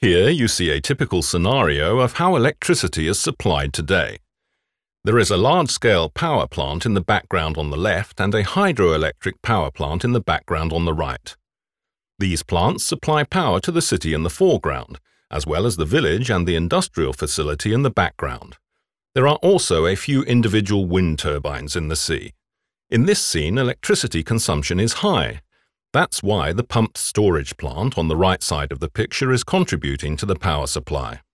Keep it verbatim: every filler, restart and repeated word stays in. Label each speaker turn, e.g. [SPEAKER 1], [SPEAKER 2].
[SPEAKER 1] Here you see a typical scenario of how electricity is supplied today. There is a large-scale power plant in the background on the left and a hydroelectric power plant in the background on the right. These plants supply power to the city in the foreground, as well as the village and the industrial facility in the background. There are also a few individual wind turbines in the sea. In this scene, electricity consumption is high. That's why the pumped storage plant on the right side of the picture is contributing to the power supply.